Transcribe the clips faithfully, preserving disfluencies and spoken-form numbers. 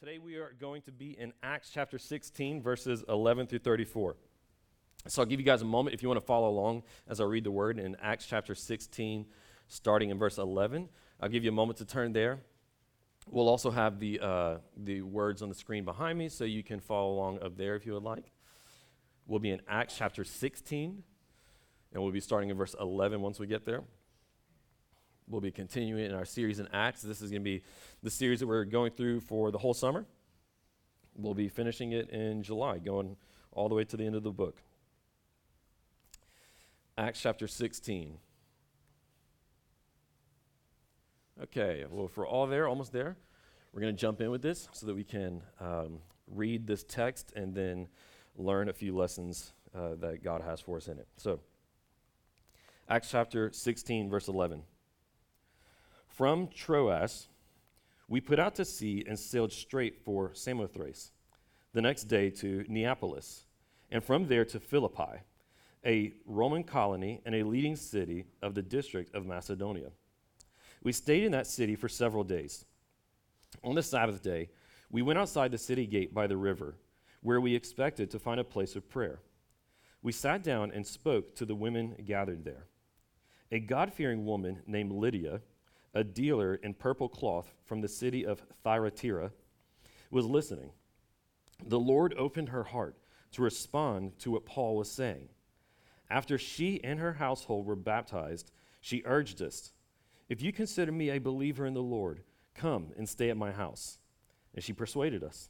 Today we are going to be in Acts chapter sixteen, verses eleven through thirty-four. So I'll give you guys a moment if you want to follow along as I read the word in Acts chapter sixteen, starting in verse eleven. I'll give you a moment to turn there. We'll also have the uh, the words on the screen behind me, so you can follow along up there if you would like. We'll be in Acts chapter sixteen, and we'll be starting in verse eleven once we get there. We'll be continuing in our series in Acts. This is going to be the series that we're going through for the whole summer. We'll be finishing it in July, going all the way to the end of the book. Acts chapter sixteen. Okay, well, if we're all there, almost there, we're going to jump in with this so that we can um, read this text and then learn a few lessons uh, that God has for us in it. So, Acts chapter sixteen, verse eleven. From Troas, we put out to sea and sailed straight for Samothrace, the next day to Neapolis, and from there to Philippi, a Roman colony and a leading city of the district of Macedonia. We stayed in that city for several days. On the Sabbath day, we went outside the city gate by the river, where we expected to find a place of prayer. We sat down and spoke to the women gathered there. A God-fearing woman named Lydia, a dealer in purple cloth from the city of Thyatira, was listening. The Lord opened her heart to respond to what Paul was saying. After she and her household were baptized, she urged us, "If you consider me a believer in the Lord, come and stay at my house." And she persuaded us.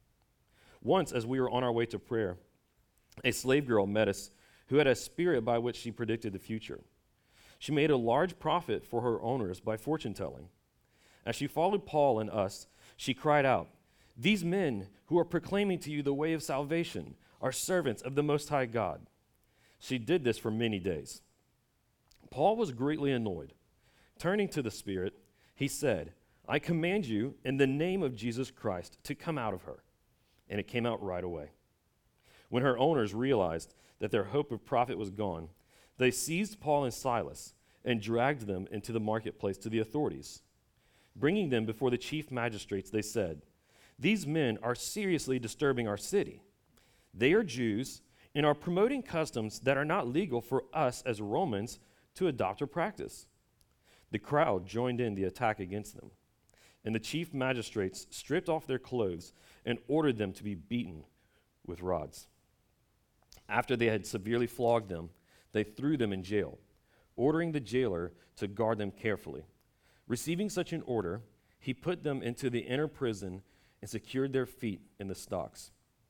Once, as we were on our way to prayer, a slave girl met us who had a spirit by which she predicted the future. She made a large profit for her owners by fortune-telling. As she followed Paul and us, she cried out, "These men who are proclaiming to you the way of salvation are servants of the Most High God." She did this for many days. Paul was greatly annoyed. Turning to the spirit, he said, "I command you in the name of Jesus Christ to come out of her." And it came out right away. When her owners realized that their hope of profit was gone, they seized Paul and Silas and dragged them into the marketplace to the authorities. Bringing them before the chief magistrates, they said, "These men are seriously disturbing our city. They are Jews and are promoting customs that are not legal for us as Romans to adopt or practice." The crowd joined in the attack against them, and the chief magistrates stripped off their clothes and ordered them to be beaten with rods. After they had severely flogged them, they threw them in jail, ordering the jailer to guard them carefully. Receiving such an order, he put them into the inner prison and secured their feet in the stocks.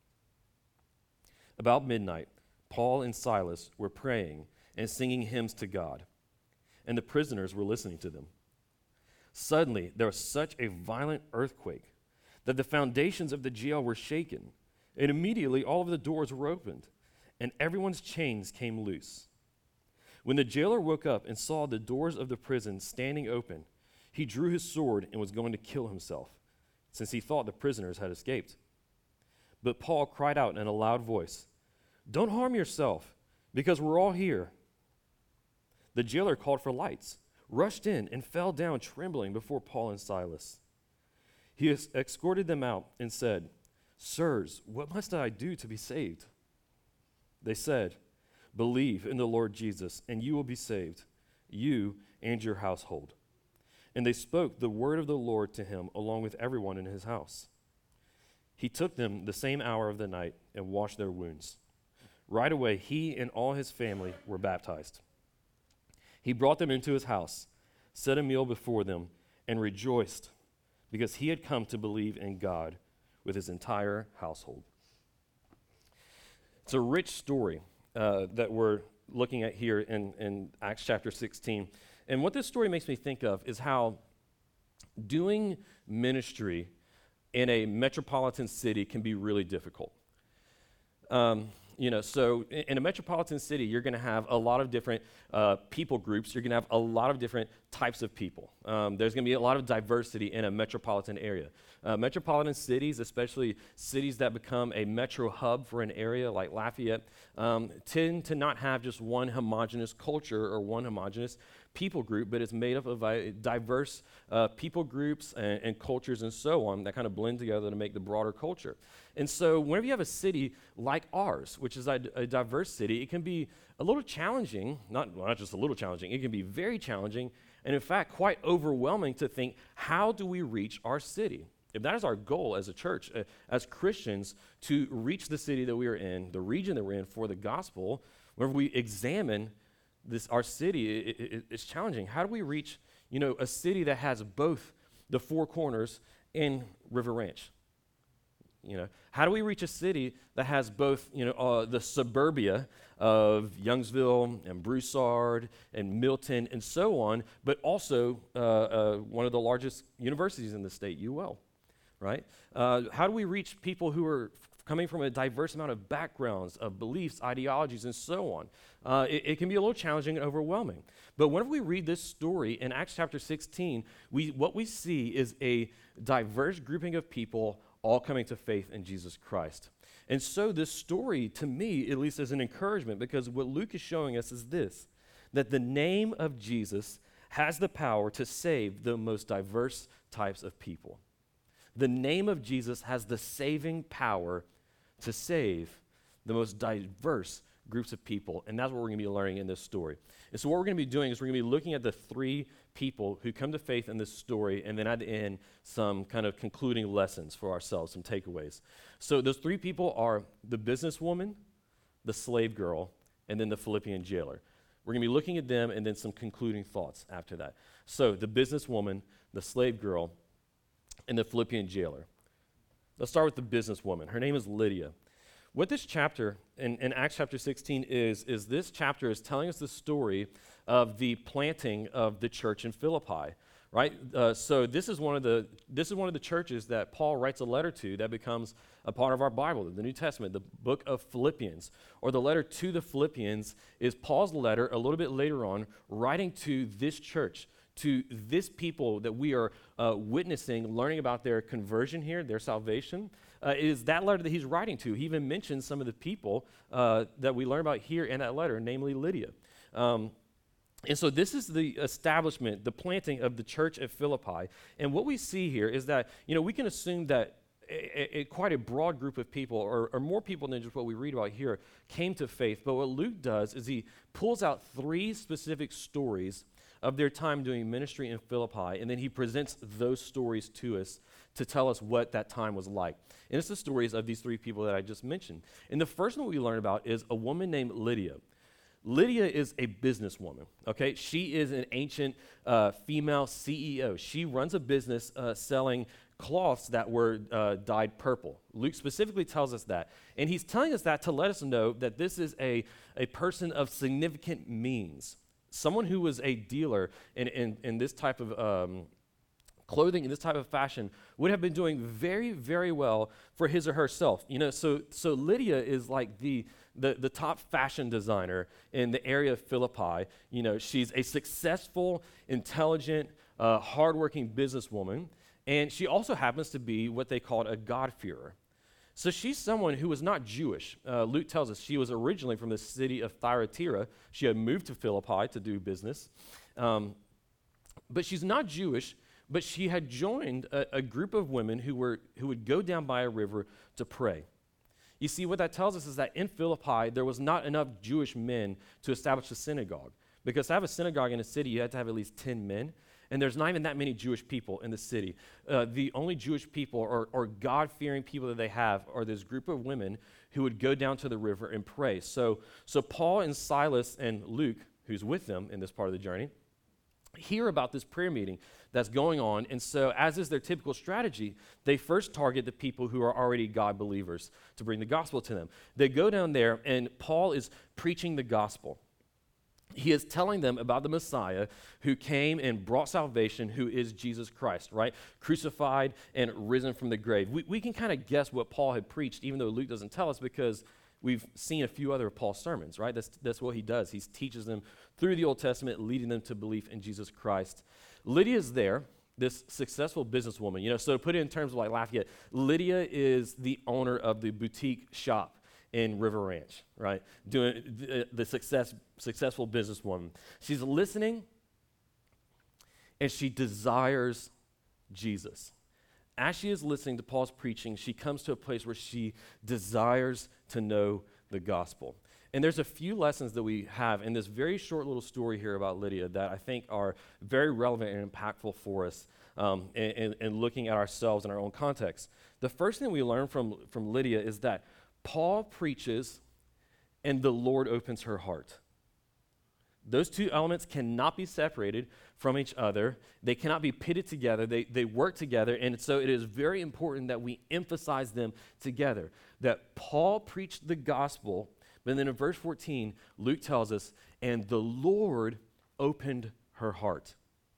About midnight, Paul and Silas were praying and singing hymns to God, and the prisoners were listening to them. Suddenly, there was such a violent earthquake that the foundations of the jail were shaken, and immediately all of the doors were opened, and everyone's chains came loose. When the jailer woke up and saw the doors of the prison standing open, he drew his sword and was going to kill himself, since he thought the prisoners had escaped. But Paul cried out in a loud voice, "Don't harm yourself, because we're all here." The jailer called for lights, rushed in, and fell down trembling before Paul and Silas. He escorted them out and said, "Sirs, what must I do to be saved?" They said, "Believe in the Lord Jesus, and you will be saved, you and your household." And they spoke the word of the Lord to him along with everyone in his house. He took them the same hour of the night and washed their wounds. Right away, he and all his family were baptized. He brought them into his house, set a meal before them, and rejoiced because he had come to believe in God with his entire household. It's a rich story uh, that we're looking at here in, in Acts chapter sixteen. And what this story makes me think of is how doing ministry in a metropolitan city can be really difficult. Um, you know, so in, in a metropolitan city, you're going to have a lot of different uh, people groups. You're going to have a lot of different types of people. Um, there's going to be a lot of diversity in a metropolitan area. Uh, metropolitan cities, especially cities that become a metro hub for an area like Lafayette, um, tend to not have just one homogenous culture or one homogenous people group, but it's made up of uh, diverse uh, people groups and, and cultures and so on that kind of blend together to make the broader culture. And so whenever you have a city like ours, which is a, a diverse city, it can be a little challenging, not, well, not just a little challenging, it can be very challenging, and in fact, quite overwhelming to think, how do we reach our city? If that is our goal as a church, uh, as Christians, to reach the city that we are in, the region that we're in for the gospel, whenever we examine this, our city, it, it, it's challenging. How do we reach, you know, a city that has both the Four Corners and River Ranch? You know, how do we reach a city that has both, you know, uh, the suburbia of Youngsville and Broussard and Milton and so on, but also uh, uh, one of the largest universities in the state, U L, right? Uh, how do we reach people who are coming from a diverse amount of backgrounds, of beliefs, ideologies, and so on? Uh, it, it can be a little challenging and overwhelming. But whenever we read this story in Acts chapter sixteen, we what we see is a diverse grouping of people all coming to faith in Jesus Christ. And so this story, to me, at least, is an encouragement, because what Luke is showing us is this, that the name of Jesus has the power to save the most diverse types of people. The name of Jesus has the saving power to save the most diverse groups of people, and that's what we're going to be learning in this story. And so what we're going to be doing is we're going to be looking at the three people who come to faith in this story, and then at the end, some kind of concluding lessons for ourselves, some takeaways. So those three people are the businesswoman, the slave girl, and then the Philippian jailer. We're going to be looking at them and then some concluding thoughts after that. So the businesswoman, the slave girl, and the Philippian jailer. Let's start with the businesswoman. Her name is Lydia. What this chapter in, in Acts chapter sixteen is, is this chapter is telling us the story of the planting of the church in Philippi, right? Uh, so this is one of the this is one of the churches that Paul writes a letter to that becomes a part of our Bible, the New Testament, the book of Philippians, or the letter to the Philippians is Paul's letter a little bit later on, writing to this church, to this people that we are uh, witnessing, learning about their conversion here, their salvation. Uh, it is that letter that he's writing to. He even mentions some of the people uh, that we learn about here in that letter, namely Lydia. Um, and so this is the establishment, the planting of the church at Philippi. And what we see here is that, you know, we can assume that a, a, quite a broad group of people, or, or more people than just what we read about here, came to faith. But what Luke does is he pulls out three specific stories of their time doing ministry in Philippi, and then he presents those stories to us to tell us what that time was like. And it's the stories of these three people that I just mentioned. And the first one we learn about is a woman named Lydia. Lydia is a businesswoman, okay? She is an ancient uh, female C E O. She runs a business uh, selling cloths that were uh, dyed purple. Luke specifically tells us that. And he's telling us that to let us know that this is a, a person of significant means. Someone who was a dealer in, in, in this type of um, clothing, in this type of fashion, would have been doing very, very well for his or herself. You know, so so Lydia is like the, the, the top fashion designer in the area of Philippi. You know, she's a successful, intelligent, uh, hardworking businesswoman, and she also happens to be what they called a God-fearer. So she's someone who was not Jewish. Uh, Luke tells us she was originally from the city of Thyatira. She had moved to Philippi to do business. Um, but she's not Jewish, but she had joined a, a group of women who were who would go down by a river to pray. You see, what that tells us is that in Philippi, there was not enough Jewish men to establish a synagogue. Because to have a synagogue in a city, you had to have at least ten men. And there's not even that many Jewish people in the city. Uh, the only Jewish people or, or God-fearing people that they have are this group of women who would go down to the river and pray. So, so Paul and Silas and Luke, who's with them in this part of the journey, hear about this prayer meeting that's going on. And so, as is their typical strategy, they first target the people who are already God believers to bring the gospel to them. They go down there, and Paul is preaching the gospel. He is telling them about the Messiah who came and brought salvation, who is Jesus Christ, right? Crucified and risen from the grave. We, we can kind of guess what Paul had preached, even though Luke doesn't tell us, because we've seen a few other of Paul's sermons, right? That's, that's what he does. He teaches them through the Old Testament, leading them to belief in Jesus Christ. Lydia's there, this successful businesswoman. You know, so to put it in terms of like Lafayette, Lydia is the owner of the boutique shop in River Ranch, right? Doing the, the success, successful businesswoman. She's listening and she desires Jesus. As she is listening to Paul's preaching, she comes to a place where she desires to know the gospel. And there's a few lessons that we have in this very short little story here about Lydia that I think are very relevant and impactful for us um, in, in, in looking at ourselves in our own context. The first thing we learn from, from Lydia is that Paul preaches and the Lord opens her heart. Those two elements cannot be separated from each other. They cannot be pitted together. They, they work together, and so it is very important that we emphasize them together. That Paul preached the gospel, but then in verse fourteen, Luke tells us, and the Lord opened her heart.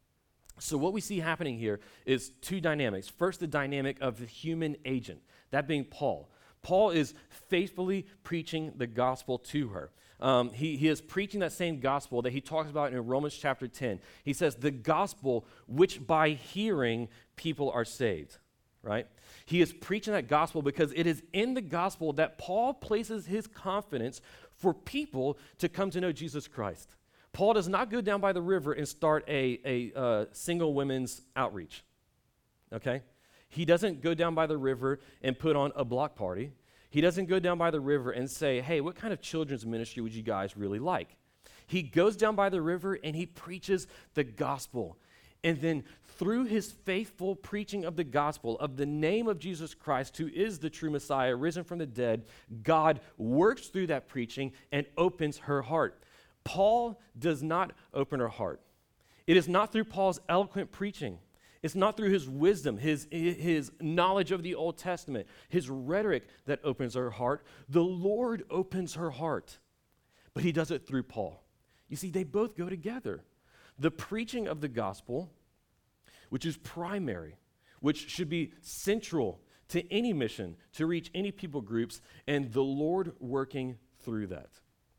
So what we see happening here is two dynamics. First, the dynamic of the human agent, that being Paul. Paul is faithfully preaching the gospel to her. Um, he, he is preaching that same gospel that he talks about in Romans chapter ten. He says, the gospel which by hearing people are saved, right? He is preaching that gospel because it is in the gospel that Paul places his confidence for people to come to know Jesus Christ. Paul does not go down by the river and start a, a uh, single women's outreach, okay? He doesn't go down by the river and put on a block party. He doesn't go down by the river and say, hey, what kind of children's ministry would you guys really like? He goes down by the river and he preaches the gospel. And then through his faithful preaching of the gospel, of the name of Jesus Christ, who is the true Messiah, risen from the dead, God works through that preaching and opens her heart. Paul does not open her heart. It is not through Paul's eloquent preaching. It's not through his wisdom, his, his knowledge of the Old Testament, his rhetoric that opens her heart. The Lord opens her heart, but he does it through Paul. You see, they both go together. The preaching of the gospel, which is primary, which should be central to any mission, to reach any people groups, and the Lord working through that.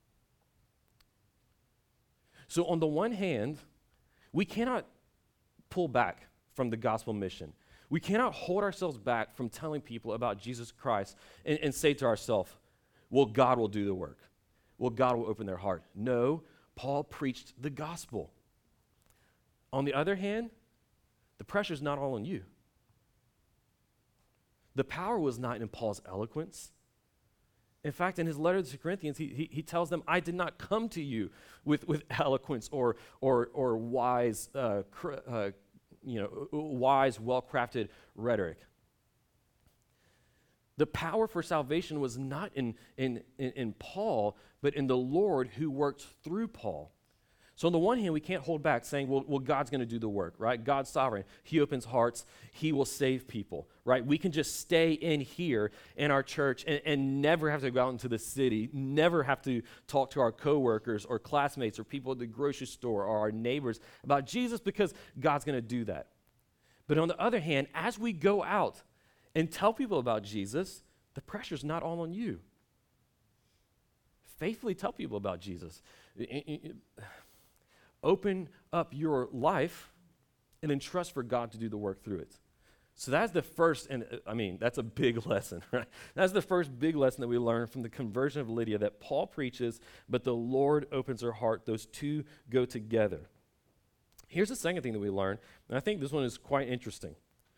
So on the one hand, we cannot pull back from the gospel mission. We cannot hold ourselves back from telling people about Jesus Christ and, and say to ourselves, well, God will do the work. Well, God will open their heart. No, Paul preached the gospel. On the other hand, the pressure is not all on you. The power was not in Paul's eloquence. In fact, in his letter to the Corinthians, he, he, he tells them, I did not come to you with, with eloquence or, or, or wise uh, cr- uh, you know, wise, well-crafted rhetoric. The power for salvation was not in, in, in, in Paul, but in the Lord who worked through Paul. So on the one hand, we can't hold back saying, well, well God's going to do the work, right? God's sovereign. He opens hearts. He will save people, right? We can just stay in here in our church and, and never have to go out into the city, never have to talk to our coworkers or classmates or people at the grocery store or our neighbors about Jesus because God's going to do that. But on the other hand, as we go out and tell people about Jesus, the pressure's not all on you. Faithfully tell people about Jesus. Open up your life and then trust for God to do the work through it. So that's the first, and uh, I mean, that's a big lesson, right? That's the first big lesson that we learn from the conversion of Lydia, that Paul preaches, but the Lord opens her heart. Those two go together. Here's the second thing that we learn, and I think this one is quite interesting.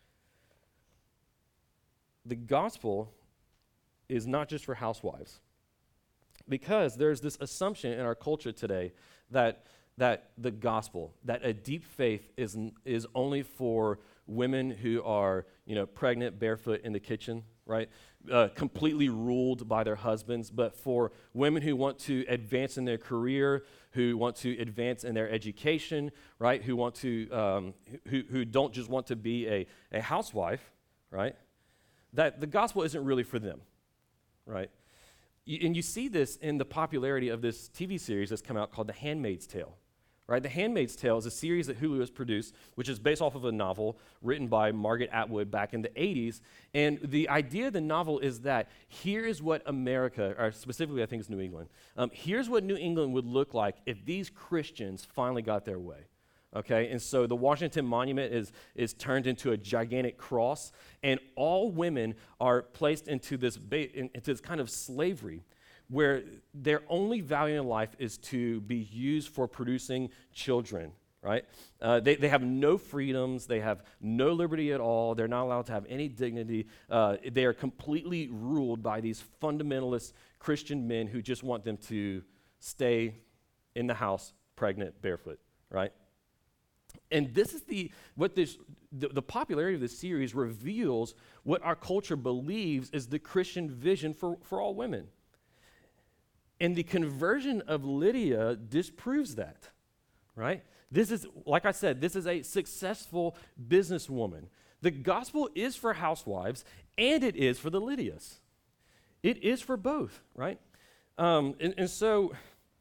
The gospel is not just for housewives, because there's this assumption in our culture today that that the gospel, that a deep faith is is only for women who are, you know, pregnant, barefoot in the kitchen, right? Uh, completely ruled by their husbands, but for women who want to advance in their career, who want to advance in their education, right? Who want to, um, who who don't just want to be a, a housewife, right? That the gospel isn't really for them, right? You, and you see this in the popularity of this T V series that's come out called The Handmaid's Tale. Right? The Handmaid's Tale is a series that Hulu has produced, which is based off of a novel written by Margaret Atwood back in the eighties. And the idea of the novel is that here is what America, or specifically I think it's New England, um, here's what New England would look like if these Christians finally got their way. Okay, and so the Washington Monument is, is turned into a gigantic cross, and all women are placed into this, ba- in, into this kind of slavery, where their only value in life is to be used for producing children, right? Uh, they, they have no freedoms. They have no liberty at all. They're not allowed to have any dignity. Uh, they are completely ruled by these fundamentalist Christian men who just want them to stay in the house, pregnant, barefoot, right? And this is the, what this, the, the popularity of this series reveals what our culture believes is the Christian vision for, for all women. And the conversion of Lydia disproves that, right? This is, like I said, this is a successful businesswoman. The gospel is for housewives, and it is for the Lydias. It is for both, right? Um, and, and so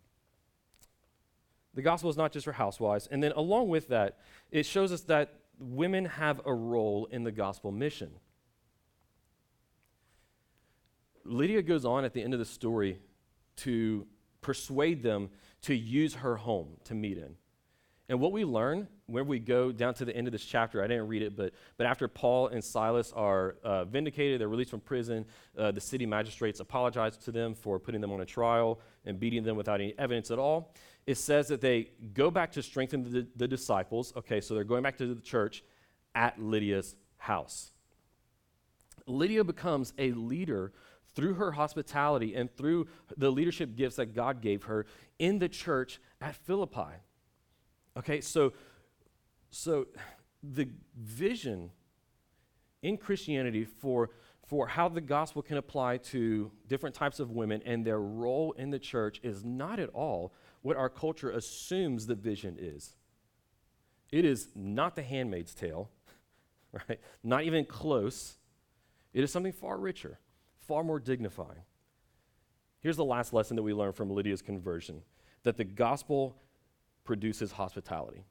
the gospel is not just for housewives. And then along with that, it shows us that women have a role in the gospel mission. Lydia goes on at the end of the story to persuade them to use her home to meet in. And what we learn when we go down to the end of this chapter, I didn't read it, but, but after Paul and Silas are uh, vindicated, they're released from prison, uh, the city magistrates apologize to them for putting them on a trial and beating them without any evidence at all. It says that they go back to strengthen the, the disciples. Okay, so they're going back to the church at Lydia's house. Lydia becomes a leader through her hospitality and through the leadership gifts that God gave her in the church at Philippi. Okay, so, so the vision in Christianity for, for how the gospel can apply to different types of women and their role in the church is not at all what our culture assumes the vision is. It is not The Handmaid's Tale, right? Not even close. It is something far richer, far more dignifying. Here's the last lesson that we learn from Lydia's conversion, that the gospel produces hospitality.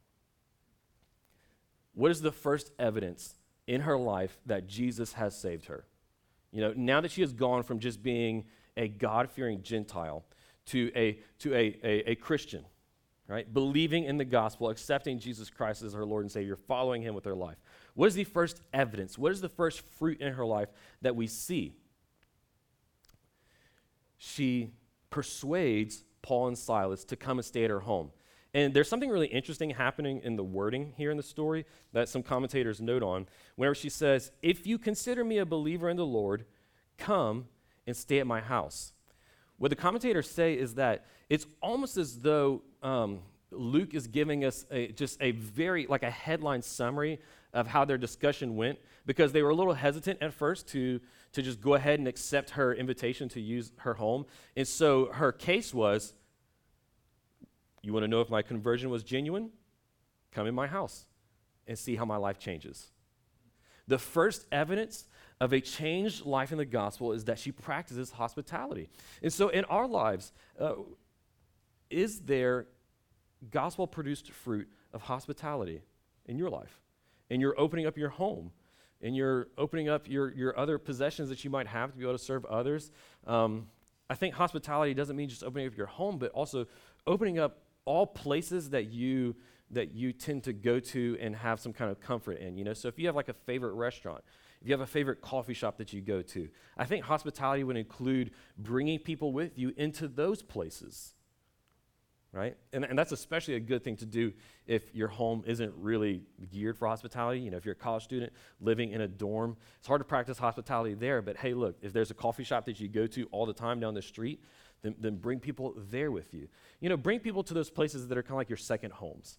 What is the first evidence in her life that Jesus has saved her? You know, now that she has gone from just being a God-fearing Gentile to a to a, a, a Christian, right? Believing in the gospel, accepting Jesus Christ as her Lord and Savior, following him with her life. What is the first evidence? What is the first fruit in her life that we see? She persuades Paul and Silas to come and stay at her home. And there's something really interesting happening in the wording here in the story that some commentators note on. Whenever she says, "If you consider me a believer in the Lord, come and stay at my house." What the commentators say is that it's almost as though um, Luke is giving us a, just a very, like a headline summary of how their discussion went, because they were a little hesitant at first to, to just go ahead and accept her invitation to use her home. And so her case was, you want to know if my conversion was genuine? Come in my house and see how my life changes. The first evidence of a changed life in the gospel is that she practices hospitality. And so in our lives, uh, is there gospel-produced fruit of hospitality in your life? And you're opening up your home, and you're opening up your, your other possessions that you might have to be able to serve others. Um, I think hospitality doesn't mean just opening up your home, but also opening up all places that you that you tend to go to and have some kind of comfort in. You know, so if you have like a favorite restaurant, if you have a favorite coffee shop that you go to, I think hospitality would include bringing people with you into those places, right? And, and that's especially a good thing to do if your home isn't really geared for hospitality. You know, if you're a college student living in a dorm, it's hard to practice hospitality there, but hey, look, if there's a coffee shop that you go to all the time down the street, then, then bring people there with you. You know, bring people to those places that are kind of like your second homes.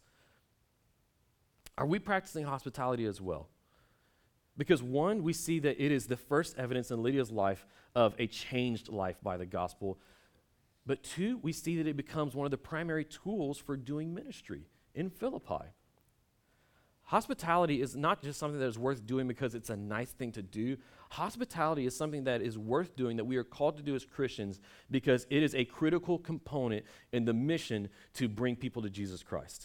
Are we practicing hospitality as well? Because one, we see that it is the first evidence in Lydia's life of a changed life by the gospel. But two, we see that it becomes one of the primary tools for doing ministry in Philippi. Hospitality is not just something that is worth doing because it's a nice thing to do. Hospitality is something that is worth doing, that we are called to do as Christians, because it is a critical component in the mission to bring people to Jesus Christ.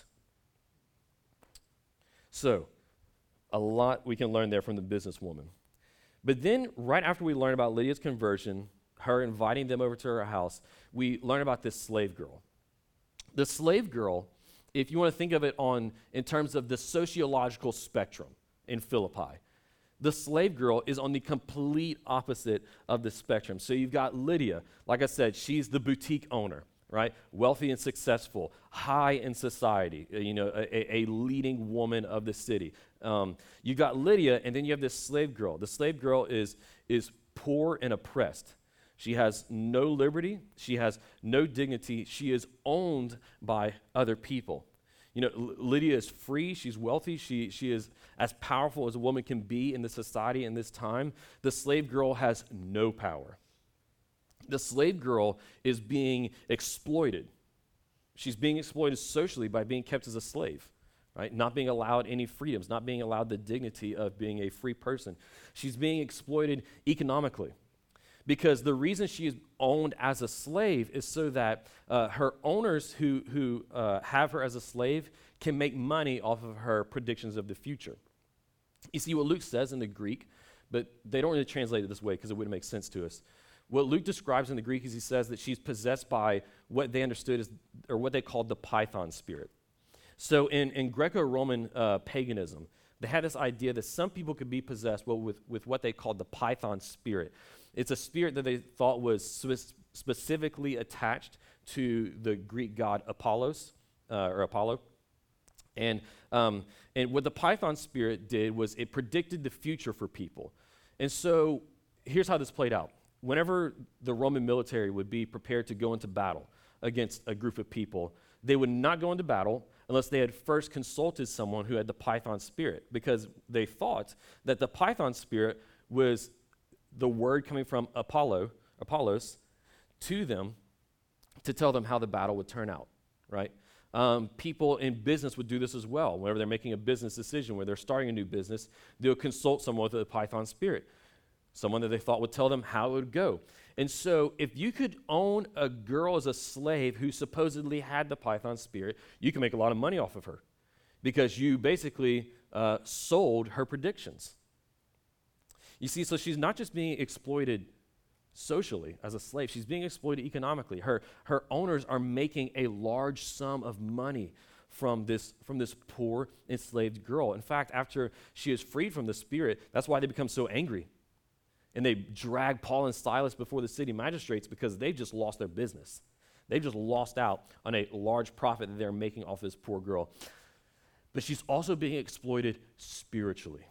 So, a lot we can learn there from the businesswoman. But then, right after we learn about Lydia's conversion, her inviting them over to her house, we learn about this slave girl. The slave girl, if you want to think of it on in terms of the sociological spectrum in Philippi, the slave girl is on the complete opposite of the spectrum. So you've got Lydia. Like I said, she's the boutique owner. right? Wealthy and successful, high in society, uh, you know, a, a leading woman of the city. Um, you got Lydia, and then you have this slave girl. The slave girl is, is poor and oppressed. She has no liberty. She has no dignity. She is owned by other people. You know, L- Lydia is free. She's wealthy. She, she is as powerful as a woman can be in this society in this time. The slave girl has no power. The slave girl is being exploited. She's being exploited socially by being kept as a slave, right? Not being allowed any freedoms, not being allowed the dignity of being a free person. She's being exploited economically because the reason she is owned as a slave is so that uh, her owners who, who uh, have her as a slave can make money off of her predictions of the future. You see what Luke says in the Greek, but they don't really translate it this way because it wouldn't make sense to us. What Luke describes in the Greek is he says that she's possessed by what they understood as, or what they called the Python spirit. So in, in Greco-Roman uh, paganism, they had this idea that some people could be possessed well, with, with what they called the Python spirit. It's a spirit that they thought was spe- specifically attached to the Greek god Apollos, uh, or Apollo. And, um, and what the Python spirit did was it predicted the future for people. And so here's how this played out. Whenever the Roman military would be prepared to go into battle against a group of people, they would not go into battle unless they had first consulted someone who had the Python spirit, because they thought that the Python spirit was the word coming from Apollo, Apollos to them to tell them how the battle would turn out, right? Um, people in business would do this as well. Whenever they're making a business decision, where they're starting a new business, they'll consult someone with the Python spirit, someone that they thought would tell them how it would go. And so if you could own a girl as a slave who supposedly had the Python spirit, you can make a lot of money off of her because you basically uh, sold her predictions. You see, so she's not just being exploited socially as a slave, she's being exploited economically. Her, her owners are making a large sum of money from this, from this poor enslaved girl. In fact, after she is freed from the spirit, that's why they become so angry. And they drag Paul and Silas before the city magistrates because they've just lost their business. They've just lost out on a large profit that they're making off this poor girl. But she's also being exploited spiritually.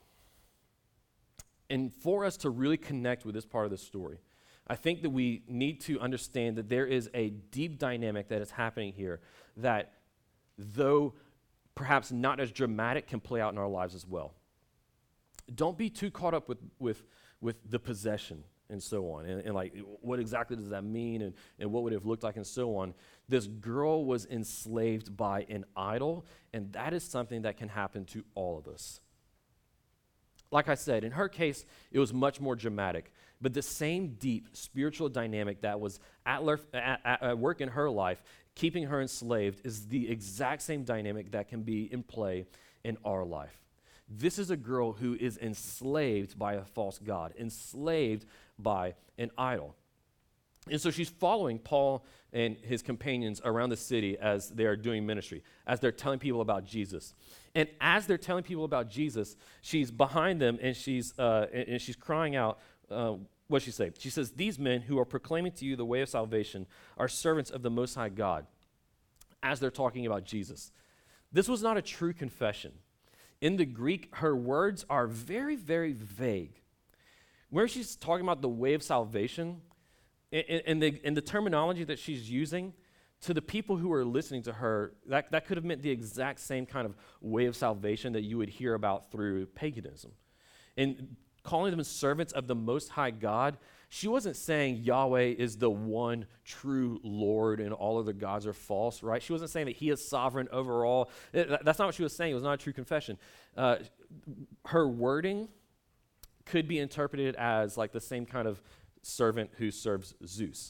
And for us to really connect with this part of the story, I think that we need to understand that there is a deep dynamic that is happening here that, though perhaps not as dramatic, can play out in our lives as well. Don't be too caught up with, with, with the possession and so on, and, and like, what exactly does that mean, and, and what would it have looked like, and so on. This girl was enslaved by an idol, and that is something that can happen to all of us. Like I said, in her case, it was much more dramatic, but the same deep spiritual dynamic that was at, ler- at, at, at work in her life, keeping her enslaved, is the exact same dynamic that can be in play in our life. This is a girl who is enslaved by a false god, enslaved by an idol. And so she's following Paul and his companions around the city as they are doing ministry, as they're telling people about Jesus. And as they're telling people about Jesus, she's behind them and she's uh, and, and she's crying out. Uh, what does she say? She says, "These men who are proclaiming to you the way of salvation are servants of the Most High God," as they're talking about Jesus. This was not a true confession. In the Greek, her words are very, very vague. Where she's talking about the way of salvation, and the, and the terminology that she's using, to the people who are listening to her, that, that could have meant the exact same kind of way of salvation that you would hear about through paganism. And calling them servants of the Most High God, she wasn't saying Yahweh is the one true Lord and all other gods are false, right? She wasn't saying that he is sovereign over all. That's not what she was saying. It was not a true confession. Uh, her wording could be interpreted as like the same kind of servant who serves Zeus.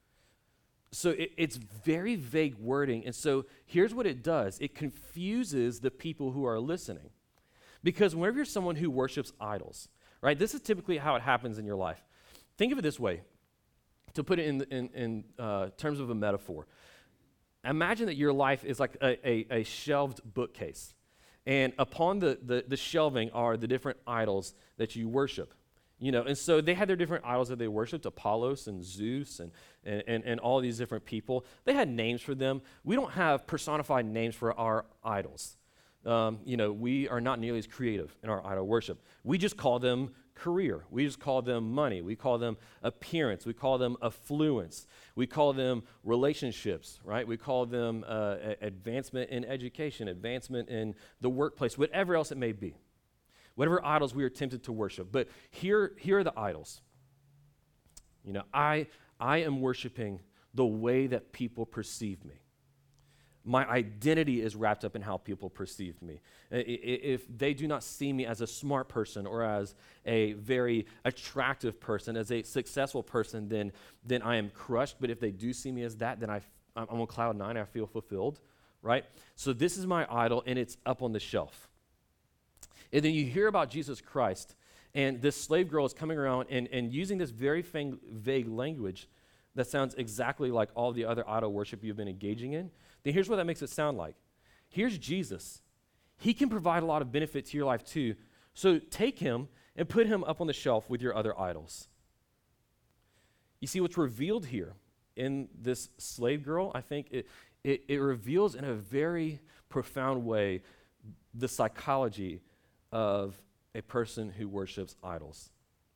So it, it's very vague wording. And so here's what it does. It confuses the people who are listening. Because whenever you're someone who worships idols, right, this is typically how it happens in your life. Think of it this way, to put it in, in, in uh, terms of a metaphor. Imagine that your life is like a, a, a shelved bookcase. And upon the, the, the shelving are the different idols that you worship. You know, and so they had their different idols that they worshiped, Apollos and Zeus and, and, and, and all these different people. They had names for them. We don't have personified names for our idols. Um, you know, we are not nearly as creative in our idol worship. We just call them career. We just call them money. We call them appearance. We call them affluence. We call them relationships, right? We call them uh, a- advancement in education, advancement in the workplace, whatever else it may be. Whatever idols we are tempted to worship. But here, here are the idols. You know, I, I am worshiping the way that people perceive me. My identity is wrapped up in how people perceive me. I- i- If they do not see me as a smart person or as a very attractive person, as a successful person, then, then I am crushed. But if they do see me as that, then I, I'm on cloud nine, I feel fulfilled, right? So this is my idol, and it's up on the shelf. And then you hear about Jesus Christ, and this slave girl is coming around and, and using this very fang- vague language that sounds exactly like all the other idol worship you've been engaging in. Then here's what that makes it sound like. Here's Jesus. He can provide a lot of benefit to your life too. So take him and put him up on the shelf with your other idols. You see what's revealed here in this slave girl, I think it, it, it reveals in a very profound way the psychology of a person who worships idols.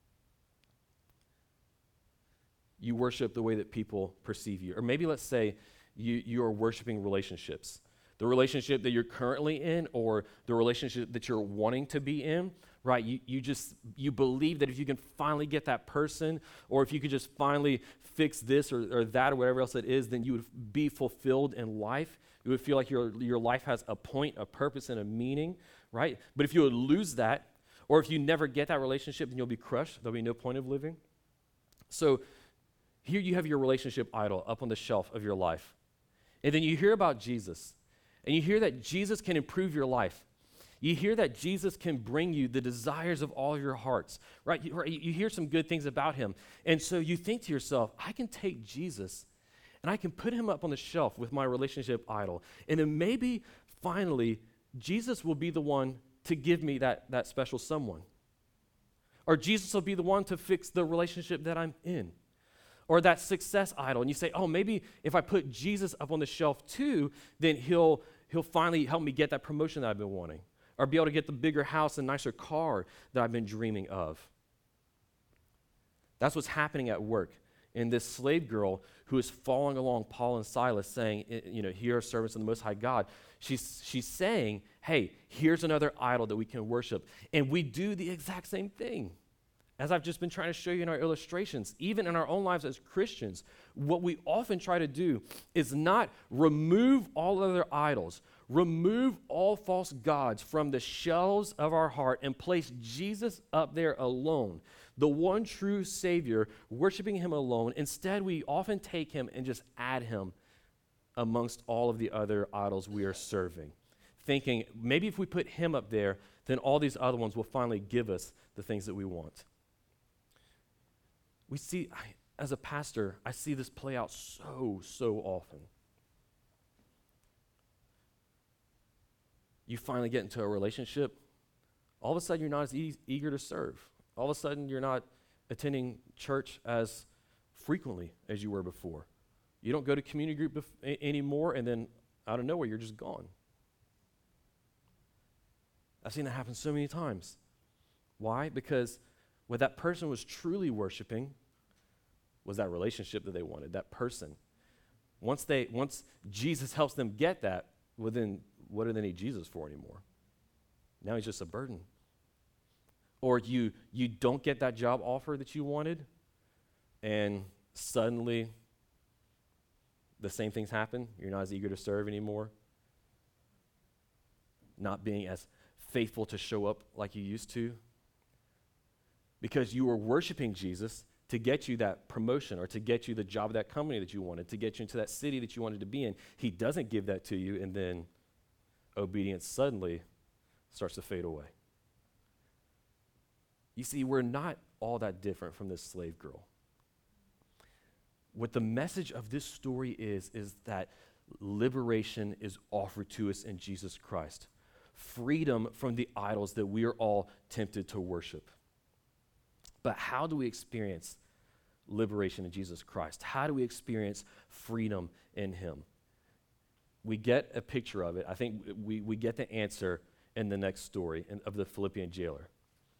You worship the way that people perceive you. Or maybe let's say you, you are worshiping relationships. The relationship that you're currently in or the relationship that you're wanting to be in, right? You, you just, you believe that if you can finally get that person or if you could just finally fix this or, or that or whatever else it is, then you would be fulfilled in life. You would feel like your, your life has a point, a purpose, and a meaning, right? But if you would lose that, or if you never get that relationship, then you'll be crushed. There'll be no point of living. So here you have your relationship idol up on the shelf of your life. And then you hear about Jesus, and you hear that Jesus can improve your life. You hear that Jesus can bring you the desires of all your hearts, right? You, you hear some good things about him. And so you think to yourself, I can take Jesus and I can put him up on the shelf with my relationship idol. And then maybe finally, Jesus will be the one to give me that, that special someone. Or Jesus will be the one to fix the relationship that I'm in. Or that success idol. And you say, oh, maybe if I put Jesus up on the shelf too, then he'll, he'll finally help me get that promotion that I've been wanting. Or be able to get the bigger house and nicer car that I've been dreaming of. That's what's happening at work. And this slave girl who is following along Paul and Silas saying, you know, here are servants of the Most High God. She's, she's saying, hey, here's another idol that we can worship. And we do the exact same thing. As I've just been trying to show you in our illustrations, even in our own lives as Christians, what we often try to do is not remove all other idols, remove all false gods from the shelves of our heart and place Jesus up there alone, the one true Savior, worshiping him alone. Instead, we often take him and just add him amongst all of the other idols we are serving, thinking maybe if we put him up there, then all these other ones will finally give us the things that we want. We see, I, as a pastor, I see this play out so, so often. You finally get into a relationship, all of a sudden you're not as e- eager to serve. All of a sudden you're not attending church as frequently as you were before. You don't go to community group bef- a- anymore, and then out of nowhere you're just gone. I've seen that happen so many times. Why? Because what that person was truly worshiping was that relationship that they wanted, that person. Once they, once Jesus helps them get that, well then, what do they need Jesus for anymore? Now he's just a burden. Or you, you don't get that job offer that you wanted, and suddenly the same things happen. You're not as eager to serve anymore. Not being as faithful to show up like you used to. Because you were worshiping Jesus to get you that promotion or to get you the job of that company that you wanted, to get you into that city that you wanted to be in. He doesn't give that to you, and then obedience suddenly starts to fade away. You see, we're not all that different from this slave girl. What the message of this story is, is that liberation is offered to us in Jesus Christ. Freedom from the idols that we are all tempted to worship. But how do we experience liberation in Jesus Christ? How do we experience freedom in him? We get a picture of it. I think we, we get the answer in the next story in, of the Philippian jailer.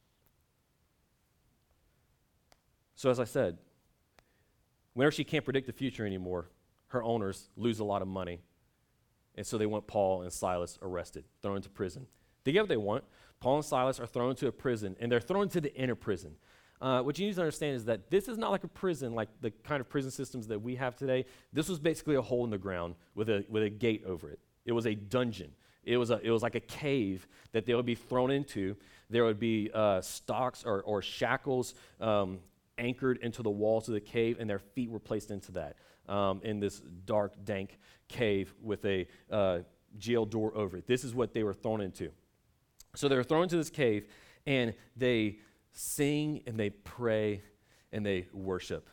So as I said, whenever she can't predict the future anymore, her owners lose a lot of money. And so they want Paul and Silas arrested, thrown into prison. They get what they want. Paul and Silas are thrown into a prison, and they're thrown into the inner prison. Uh, what you need to understand is that this is not like a prison, like the kind of prison systems that we have today. This was basically a hole in the ground with a with a gate over it. It was a dungeon. It was a it was like a cave that they would be thrown into. There would be uh, stocks or, or shackles um, anchored into the walls of the cave, and their feet were placed into that um, in this dark, dank cave with a uh, jail door over it. This is what they were thrown into. So they were thrown into this cave, and they sing and they pray and they worship.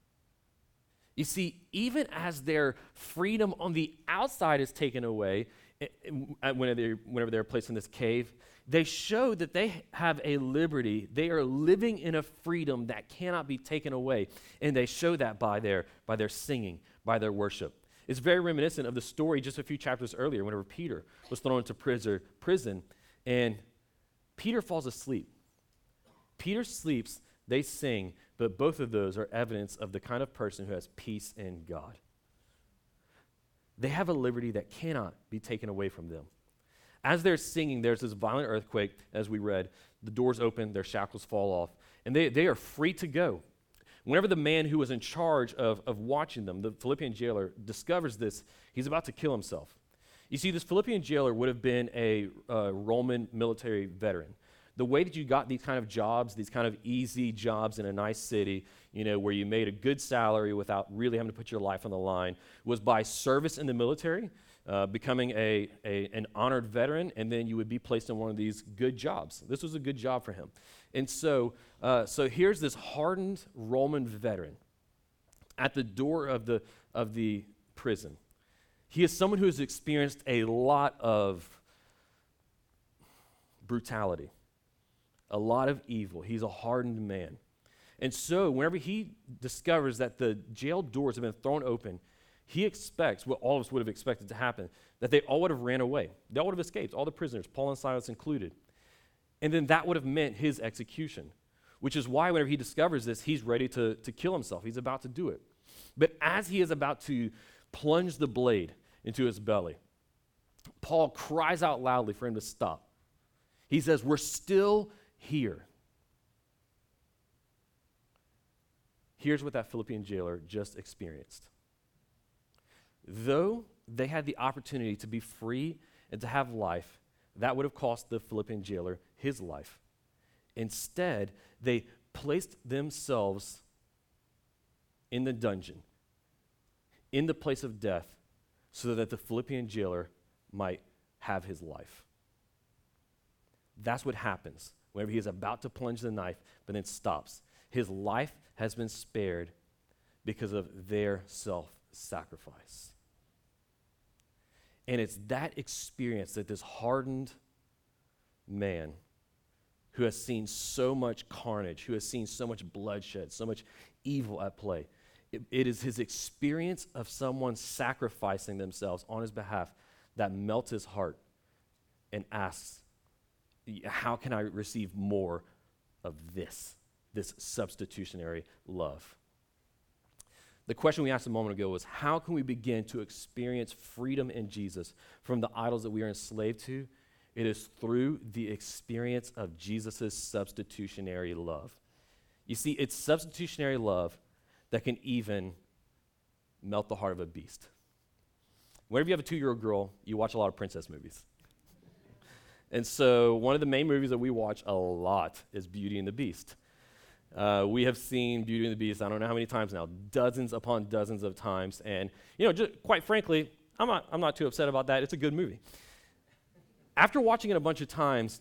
You see, even as their freedom on the outside is taken away, whenever they're, whenever they're placed in this cave, they show that they have a liberty. They are living in a freedom that cannot be taken away, and they show that by their, by their singing, by their worship. It's very reminiscent of the story just a few chapters earlier whenever Peter was thrown into prison, and Peter falls asleep. Peter sleeps, they sing, but both of those are evidence of the kind of person who has peace in God. They have a liberty that cannot be taken away from them. As they're singing, there's this violent earthquake, as we read. The doors open, their shackles fall off, and they, they are free to go. Whenever the man who was in charge of, of watching them, the Philippian jailer, discovers this, he's about to kill himself. You see, this Philippian jailer would have been a uh, Roman military veteran. The way that you got these kind of jobs, these kind of easy jobs in a nice city, you know, where you made a good salary without really having to put your life on the line, was by service in the military, uh, becoming a, a an honored veteran, and then you would be placed in one of these good jobs. This was a good job for him. And so, uh, so here's this hardened Roman veteran at the door of the of the prison. He is someone who has experienced a lot of brutality, a lot of evil. He's a hardened man. And so whenever he discovers that the jail doors have been thrown open, he expects what all of us would have expected to happen, that they all would have ran away. They all would have escaped, all the prisoners, Paul and Silas included. And then that would have meant his execution, which is why whenever he discovers this, he's ready to, to kill himself. He's about to do it. But as he is about to plunge the blade into his belly, Paul cries out loudly for him to stop. He says, "We're still here." Here's what that Philippian jailer just experienced. Though they had the opportunity to be free and to have life, that would have cost the Philippian jailer his life. Instead, they placed themselves in the dungeon, in the place of death, so that the Philippian jailer might have his life. That's what happens whenever he is about to plunge the knife, but then stops. His life has been spared because of their self-sacrifice. And it's that experience that this hardened man who has seen so much carnage, who has seen so much bloodshed, so much evil at play, it, it is his experience of someone sacrificing themselves on his behalf that melts his heart and asks, how can I receive more of this, this substitutionary love? The question we asked a moment ago was, how can we begin to experience freedom in Jesus from the idols that we are enslaved to? It is through the experience of Jesus' substitutionary love. You see, it's substitutionary love that can even melt the heart of a beast. Whenever you have a two-year-old girl, you watch a lot of princess movies. And so one of the main movies that we watch a lot is Beauty and the Beast. Uh, we have seen Beauty and the Beast, I don't know how many times now, dozens upon dozens of times. And, you know, just, quite frankly, I'm not, I'm not too upset about that. It's a good movie. After watching it a bunch of times,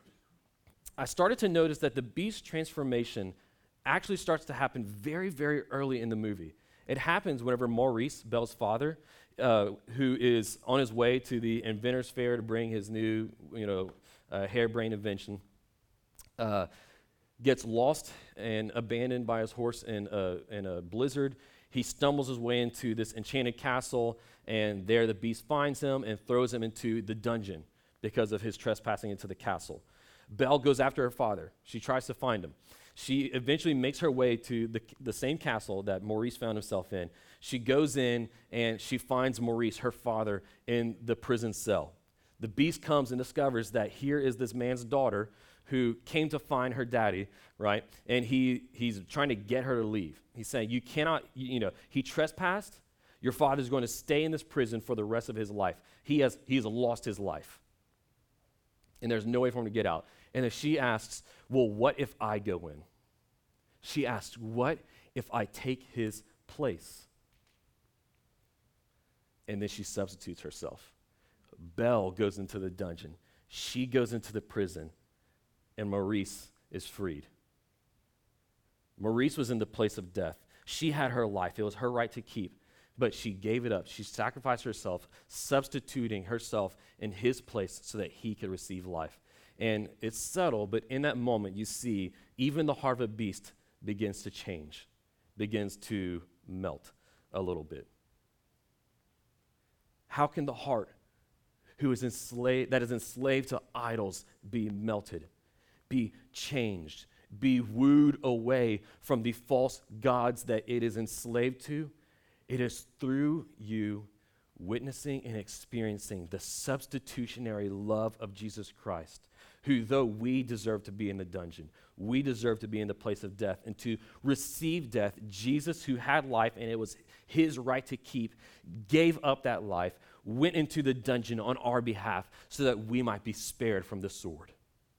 I started to notice that the Beast transformation actually starts to happen very, very early in the movie. It happens whenever Maurice, Belle's father, uh, who is on his way to the inventor's fair to bring his new, you know, uh, harebrained invention, uh, gets lost and abandoned by his horse in a, in a blizzard. He stumbles his way into this enchanted castle, and there the beast finds him and throws him into the dungeon because of his trespassing into the castle. Belle goes after her father. She tries to find him. She eventually makes her way to the, the same castle that Maurice found himself in. She goes in, and she finds Maurice, her father, in the prison cell. The beast comes and discovers that here is this man's daughter who came to find her daddy, right? And he he's trying to get her to leave. He's saying, you cannot, you, you know, he trespassed. Your father's going to stay in this prison for the rest of his life. He has he's lost his life. And there's no way for him to get out. And then she asks, well, what if I go in? She asks, what if I take his place? And then she substitutes herself. Belle goes into the dungeon. She goes into the prison, and Maurice is freed. Maurice was in the place of death. She had her life. It was her right to keep, but she gave it up. She sacrificed herself, substituting herself in his place so that he could receive life. And it's subtle, but in that moment, you see even the heart of a beast begins to change, begins to melt a little bit. How can the heart who is enslaved, that is enslaved to idols, be melted, be changed, be wooed away from the false gods that it is enslaved to? It is through you witnessing and experiencing the substitutionary love of Jesus Christ, who, though we deserve to be in the dungeon, we deserve to be in the place of death and to receive death, Jesus, who had life and it was his right to keep, gave up that life, went into the dungeon on our behalf so that we might be spared from the sword.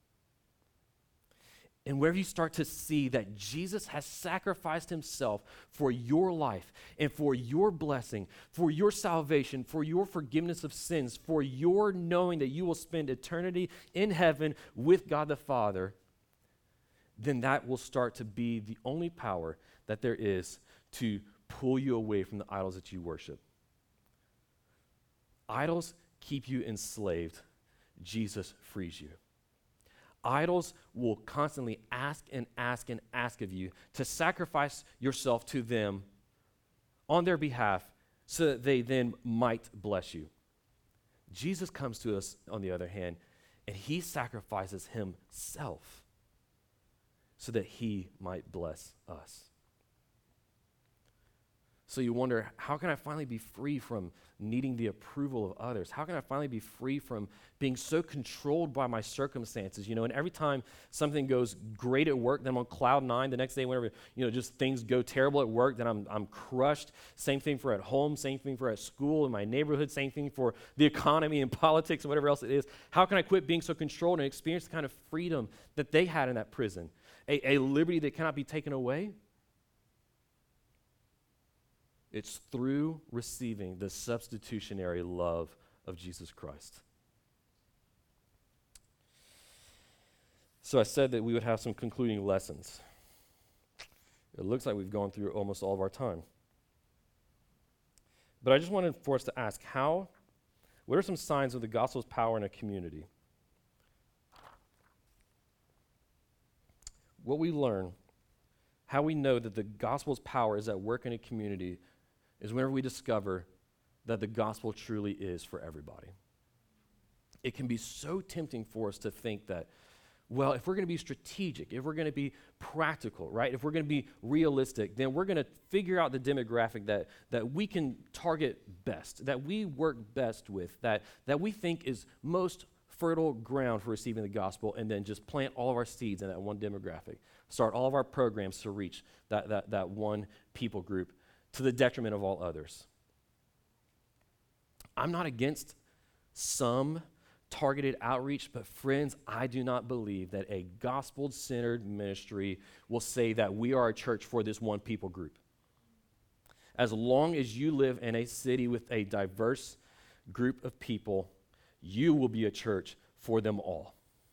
And wherever you start to see that Jesus has sacrificed himself for your life and for your blessing, for your salvation, for your forgiveness of sins, for your knowing that you will spend eternity in heaven with God the Father, then that will start to be the only power that there is to pull you away from the idols that you worship. Idols keep you enslaved. Jesus frees you. Idols will constantly ask and ask and ask of you to sacrifice yourself to them on their behalf so that they then might bless you. Jesus comes to us, on the other hand, and he sacrifices himself so that he might bless us. So you wonder, how can I finally be free from needing the approval of others? How can I finally be free from being so controlled by my circumstances? You know, and every time something goes great at work, then I'm on cloud nine. The next day, whenever, you know, just things go terrible at work, then I'm I'm crushed. Same thing for at home, same thing for at school, in my neighborhood, same thing for the economy and politics and whatever else it is. How can I quit being so controlled and experience the kind of freedom that they had in that prison? A, a liberty that cannot be taken away? It's through receiving the substitutionary love of Jesus Christ. So I said that we would have some concluding lessons. It looks like we've gone through almost all of our time. But I just wanted for us to ask, how, what are some signs of the gospel's power in a community? What we learn, how we know that the gospel's power is at work in a community, is whenever we discover that the gospel truly is for everybody. It can be so tempting for us to think that, well, if we're going to be strategic, if we're going to be practical, right, if we're going to be realistic, then we're going to figure out the demographic that, that we can target best, that we work best with, that, that we think is most fertile ground for receiving the gospel, and then just plant all of our seeds in that one demographic, start all of our programs to reach that, that, that one people group, to the detriment of all others. I'm not against some targeted outreach, but friends, I do not believe that a gospel-centered ministry will say that we are a church for this one people group. As long as you live in a city with a diverse group of people, you will be a church for them all.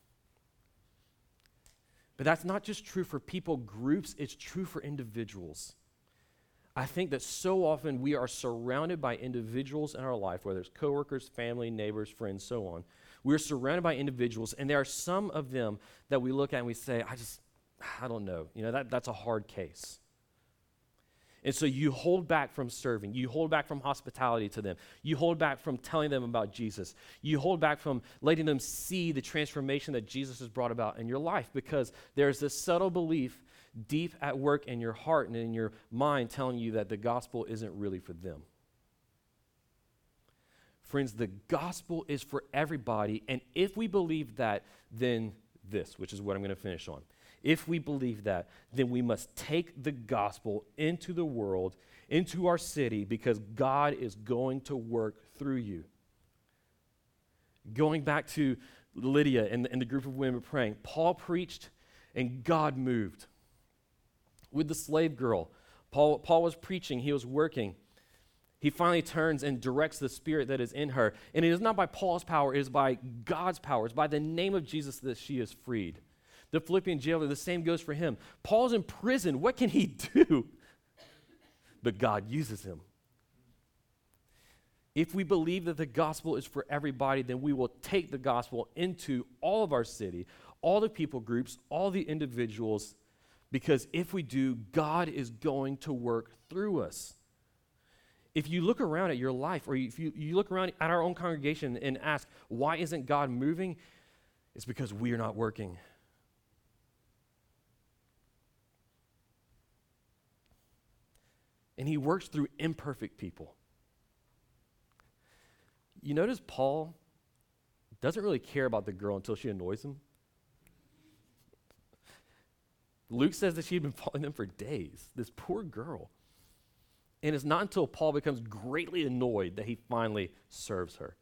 But that's not just true for people groups, it's true for individuals. I think that so often we are surrounded by individuals in our life, whether it's coworkers, family, neighbors, friends, so on. We're surrounded by individuals, and there are some of them that we look at and we say, I just, I don't know, you know, that, that's a hard case. And so you hold back from serving. You hold back from hospitality to them. You hold back from telling them about Jesus. You hold back from letting them see the transformation that Jesus has brought about in your life, because there's this subtle belief deep at work in your heart and in your mind telling you that the gospel isn't really for them. Friends, the gospel is for everybody, and if we believe that, then this, which is what I'm going to finish on. If we believe that, then we must take the gospel into the world, into our city, because God is going to work through you. Going back to Lydia and, and the group of women praying, Paul preached and God moved. With the slave girl, Paul, Paul was preaching, he was working. He finally turns and directs the spirit that is in her. And it is not by Paul's power, it is by God's power. It's by the name of Jesus that she is freed. The Philippian jailer, the same goes for him. Paul's in prison. What can he do? But God uses him. If we believe that the gospel is for everybody, then we will take the gospel into all of our city, all the people groups, all the individuals, because if we do, God is going to work through us. If you look around at your life, or if you, you look around at our own congregation and ask, why isn't God moving? It's because we are not working. And he works through imperfect people. You notice Paul doesn't really care about the girl until she annoys him. Luke says that she had been following them for days, this poor girl. And it's not until Paul becomes greatly annoyed that he finally serves her.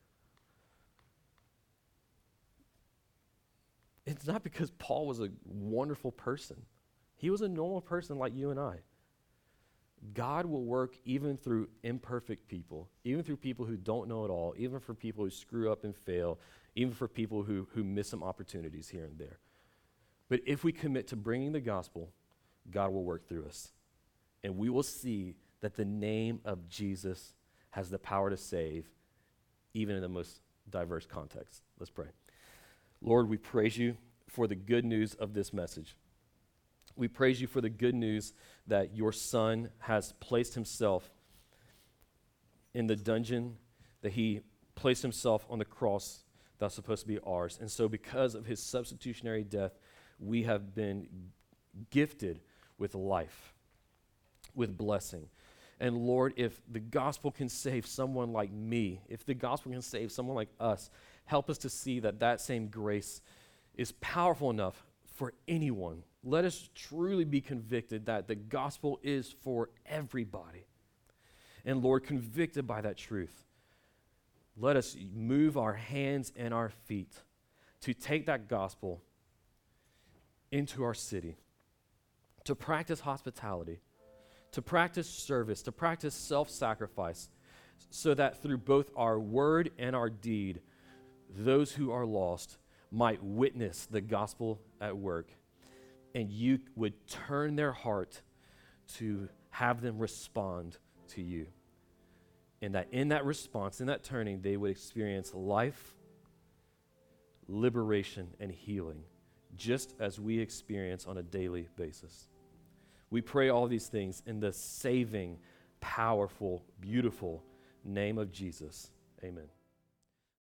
It's not because Paul was a wonderful person. He was a normal person like you and I. God will work even through imperfect people, even through people who don't know it all, even for people who screw up and fail, even for people who, who miss some opportunities here and there. But if we commit to bringing the gospel, God will work through us. And we will see that the name of Jesus has the power to save, even in the most diverse contexts. Let's pray. Lord, we praise you for the good news of this message. We praise you for the good news that your Son has placed himself in the dungeon, that he placed himself on the cross that's supposed to be ours. And so because of his substitutionary death, we have been gifted with life, with blessing. And Lord, if the gospel can save someone like me, if the gospel can save someone like us, help us to see that that same grace is powerful enough for anyone. Let us truly be convicted that the gospel is for everybody. And Lord, convicted by that truth, let us move our hands and our feet to take that gospel into our city, to practice hospitality, to practice service, to practice self-sacrifice, so that through both our word and our deed, those who are lost might witness the gospel at work, and you would turn their heart to have them respond to you. And that in that response, in that turning, they would experience life, liberation, and healing, just as we experience on a daily basis. We pray all these things in the saving, powerful, beautiful name of Jesus. Amen.